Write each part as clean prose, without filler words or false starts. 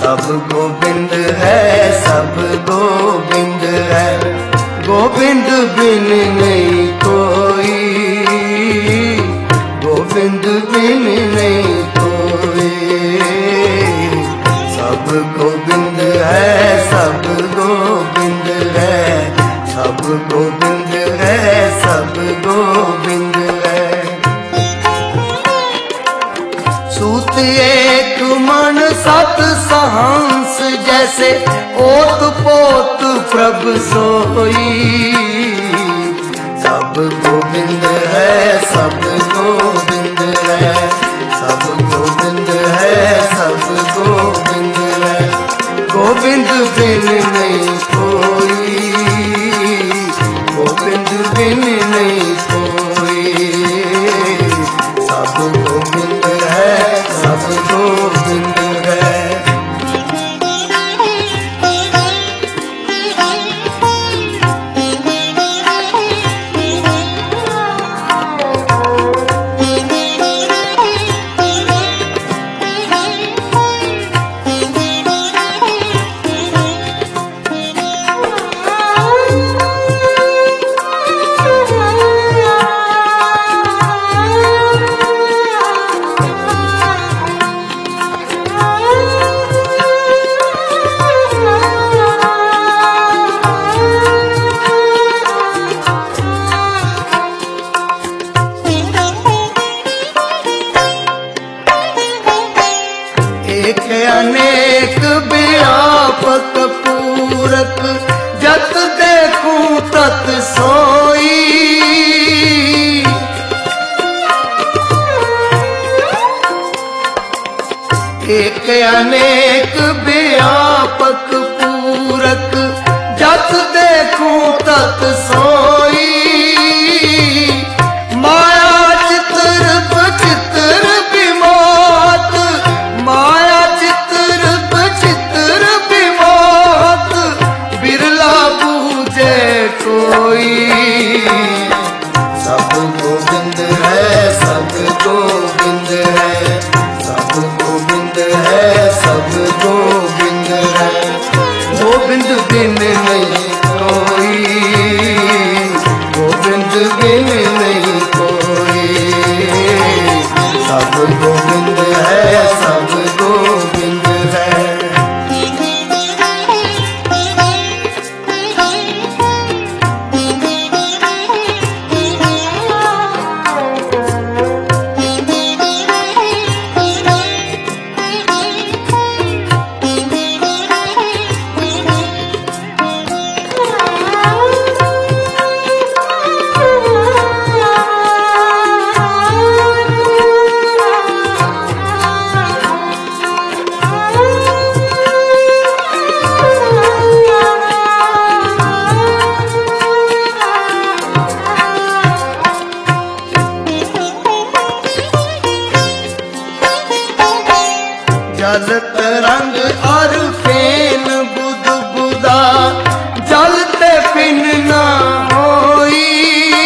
सब गोविंद है, सब गोविंद है। गोविंद बिन नहीं कोई, गोविंद बिन नहीं कोई। सब गोविंद है, सब गोविंद है, सब गोविंद है, सब गोविंद है। सूत एक मन सत सहंस, जैसे ओत पोत प्रभ सोई। सब गोविंद है, सब गोविंद है, सब गोविंद है, सब गोविंद है। गोविंद बिन नहीं कोई, गोविंद बिन नहीं कोई। सब गोविंद है, सब गोविंद है। एक अनेक व्यापक पूरक, जत देखूं तत सोई। एक अनेक व्यापक पूरक, जत देखूं तत सोई। माया चित्र बचित्र विमोत, माया चित्र बचित्र विमोत, बिरला बूझे कोई। सब गोविंद है, सब गोविंद है, सब गोविंद है, सब गोविंद है। गोविंद बिन नहीं कोई, गोविंद बिन नहीं कोई। सब गोविंद है, सब गोविंद है। जल तरंग और फेन बुद बुदा, जलते बिन ना होई।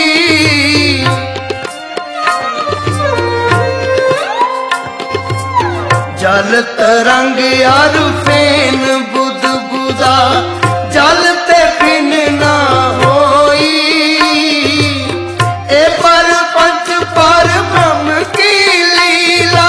जल तरंग और फेन बुद बुदा, जलते बिन ना होई। ए पर पंच पर ब्रह्म की लीला,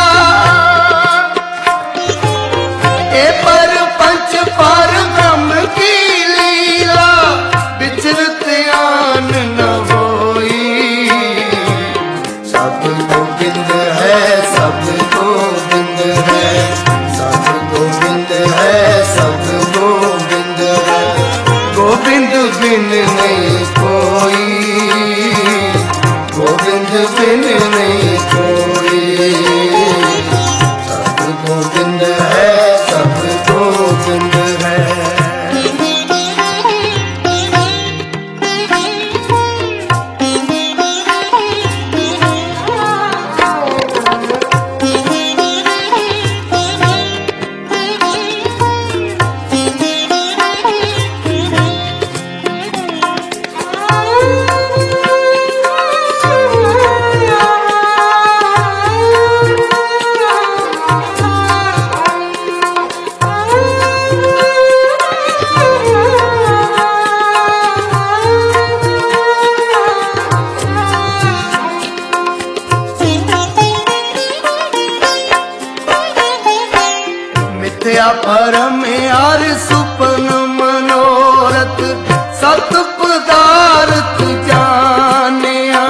पर पंच पर ब्रह्म की लीला, विचरत आन न होई। सब गोविंद है, सब गोविंद है, सब गोविंद है, सब गोविंद है। गोविंद बिन नहीं कोई, गोविंद बिन नहीं कोई। सब गोविंद है, सब गोविंद है। परम यार सुपन मनोरथ सत पदार्थ जानिया।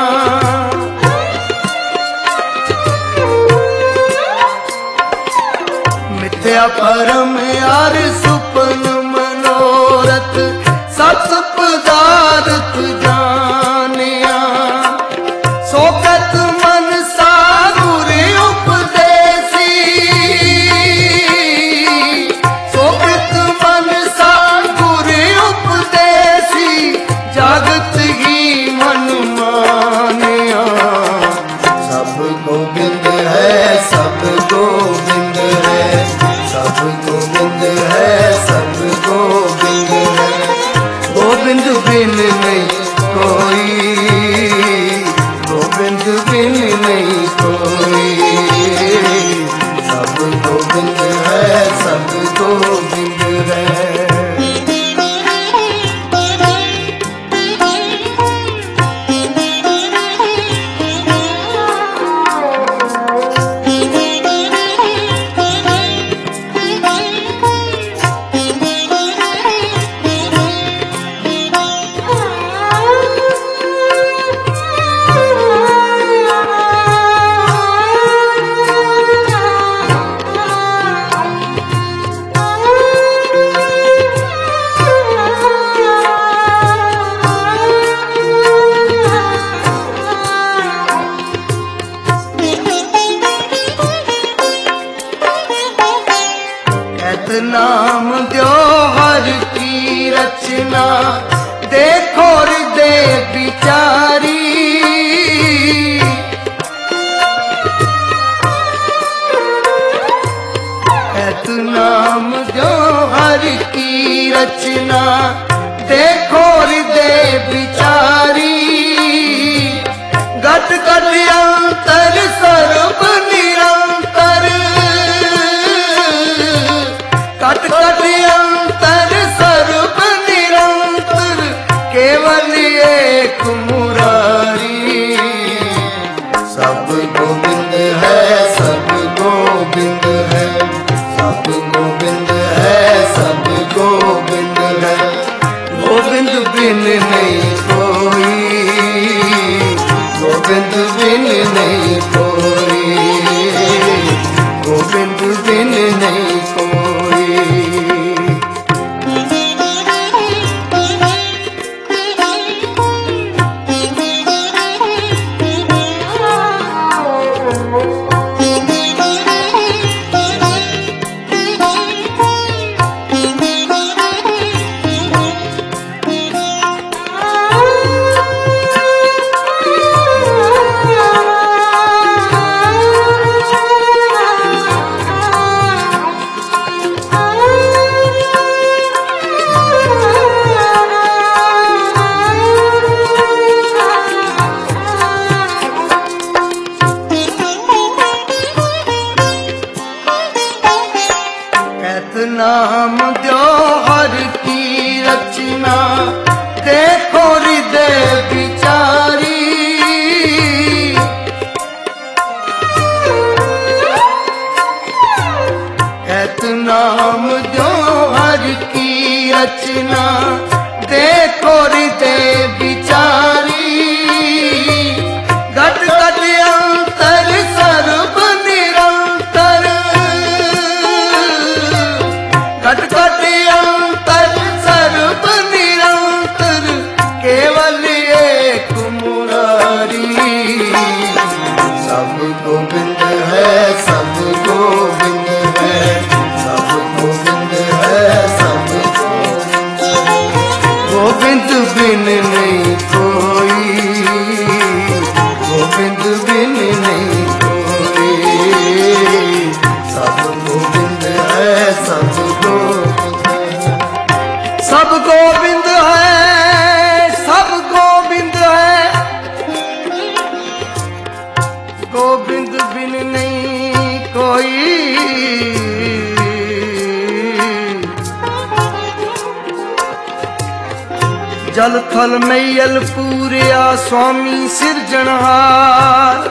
मिथ्या परम यार सुपन मनोरथ सत पदार्थ जानिया। सोकत मन सागुर उपदेसी, सोकत मन सागुर उपदेसी, जागत ही मन मानिया। सब गोविंद है, सब गोविंद है, सब गोविंद है, सब गोविंद है। गोविंद बिन नहीं कोई, गोविंद बिन नहीं कोई। सब गोविंद है, सब गोविंद है। नाम द्यो हर की रचना, देखो हृदय विचारी। ऐत नाम द्यो हर की रचना, देखो हृदय विचारी। घट घट अंतर सर्व निरंतर, घट घट अंतर सर्व निरंतर, केवल एक मुरारी। सब गोविंद है, सब गोविंद है, सब गोविंद है, सब गोविंद है। गोविंद बिन नहीं कोई, गोविंद बिन नहीं कोई, गोविंद बिन नहीं कोई। नाम द्यो हर की रचना, देखो हृदय विचारी। ऐत नाम द्यो हर की रचना, देखो हृदय विचारी। घट घट अंतर सर्व निरंतर, घट घट अंतर सर्व निरंतर, केवल एक मुरारी। सब गोविंद है, सब गोविंद है, सब गोविंद है, सब गोविंद है। गोविंद बिन नहीं कोई, गोविंद बिन नहीं कोई। सब गोविंद है, सब गोविंद है, सब गोविंद है, सब गोविंद है। गोविंद बिन नहीं कोई, जल थल मैयल पूरिया स्वामी सिरजनहार।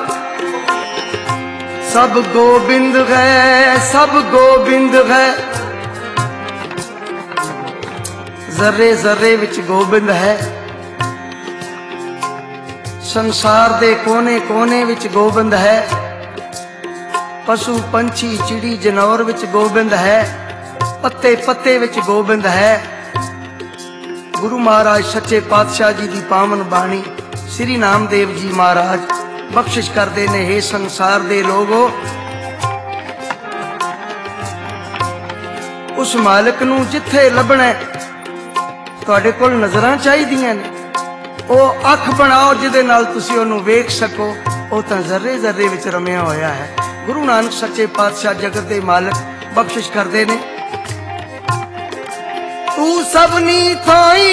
सब गोविंद है, सब गोविंद है, जर्रे जर्रे विच गोबिंद है, संसार दे कोने कोने विच गोबिंद है, पशु पंछी चिड़ी जनौर विच गोबिंद है, पत्ते पत्ते विच गोबिंद है। गुरु महाराज सच्चे पातशाह जी की पावन बाणी श्री नामदेव जी महाराज बख्शिश करते ने, हे संसार दे लोगो, उस मालिक नू जिथे लभना तुहाडे कोल नजरां चाहीदियां ने, ओ अख बनाओ जिहदे नाल तुसीं ओनू वेख सको। ओ तां जर्रे जर्रे विच रमिया होया है। गुरु नानक सच्चे पातशाह जगत दे मालिक बख्शिश करते ने, तू सबनी थाई,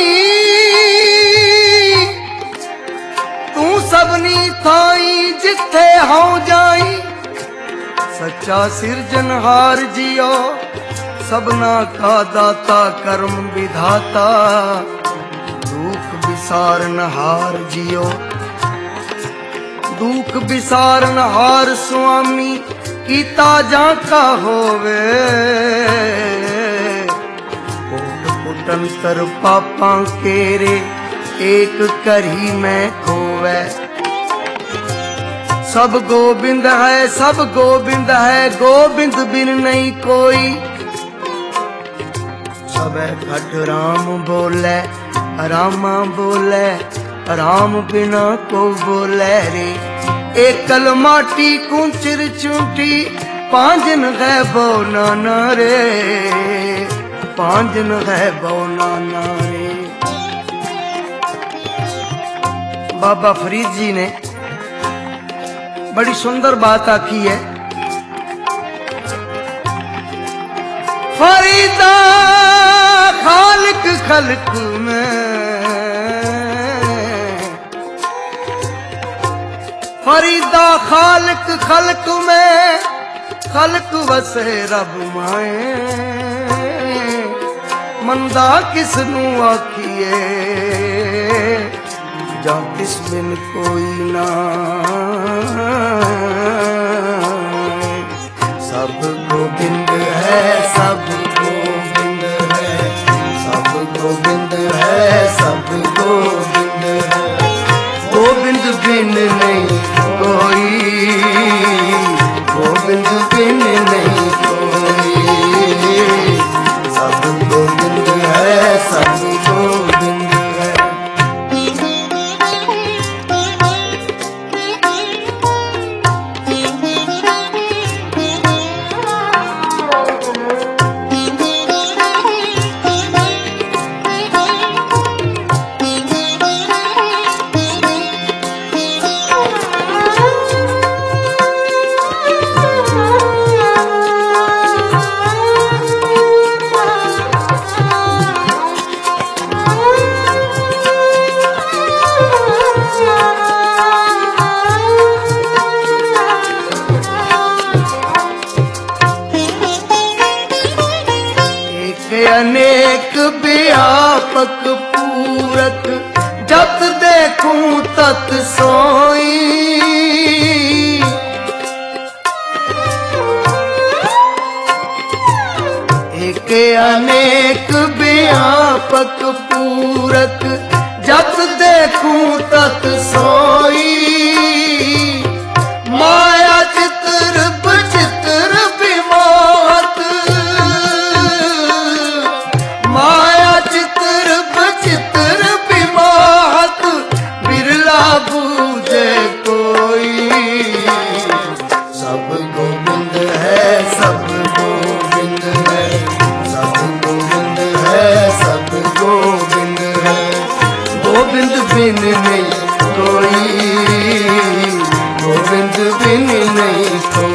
तू सबनी थाई जिथे हो जाई, सच्चा सिरजनहार जियो, सबना का दाता कर्म विधाता, दुख विसारनहार जियो, दुख विसारनहार स्वामी कीता जाका होवे, कुटंतर पापा केरे एक करी में खोवे। सब गोबिंद है, सब गोबिंद है, गोबिंद बिन नहीं कोई, सब घट राम बोले, रामा बोले, राम बिना को बोले रे। एकल माटी कुंचर चूंटी, पांजन है बो नाना रे, पांजन है बो नाना रे। बाबा फरीद जी ने बड़ी सुंदर बात आखी है, फरीदा खालिक खल्क में, फरीदा खालिक खल्क में, खल्क वसे रब माए, मंदा किसनू आखिए, जा किस बिन कोई ना। सब गोबिंद है, सब गोबिंद है, सब गोबिंद है, सब गोबिंद है, गोबिंद बिन नहीं कोई, गोबिंद बिन नहीं कोई, सब गोबिंद है, सब गोबिंद है। अनेक व्यापक पूरक, जत देखूं तत सोई, एक अनेक व्यापक पूरक, जत देखूं तत सोई, माया चित्र बचित्र विमोहत, माया चित्र बचित्र विमोहत, बिरला बूझे कोई, सब गोबिंद है, सब गोबिंद है, सब गोबिंद है, सब गोबिंद है, गोबिंद बिन नहीं कोई, गोविंद बिन नहीं कोई।